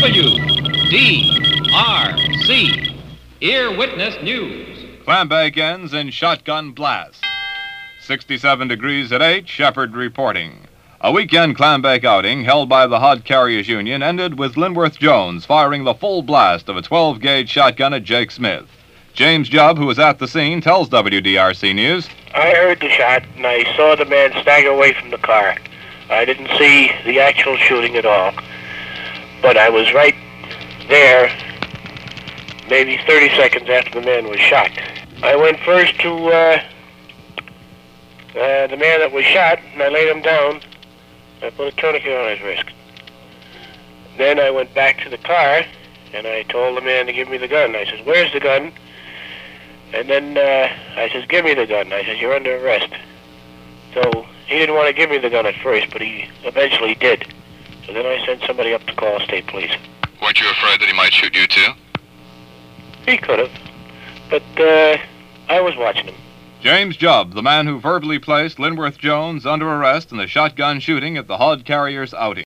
WDRC, Ear Witness News. Clambake ends in shotgun blast. 67 degrees at 8, Shepard reporting. A weekend Clambake outing held by the Hod Carriers Union ended with Linworth Jones firing the full blast of a 12-gauge shotgun at Jake Smith. James Jubb, who was at the scene, tells WDRC News. I heard the shot, and I saw the man stagger away from the car. I didn't see the actual shooting at all, but I was right there maybe 30 seconds after the man was shot. I went first to the man that was shot, and I laid him down. I put a tourniquet on his wrist. Then I went back to the car, and I told the man to give me the gun. I says, "Where's the gun?" And then I says, "Give me the gun." I says, "You're under arrest." So he didn't want to give me the gun at first, but he eventually did. So then I sent somebody up to call state police. Weren't you afraid that he might shoot you too? He could have, but I was watching him. James Jubb, the man who verbally placed Linworth Jones under arrest in the shotgun shooting at the Hod Carriers outing.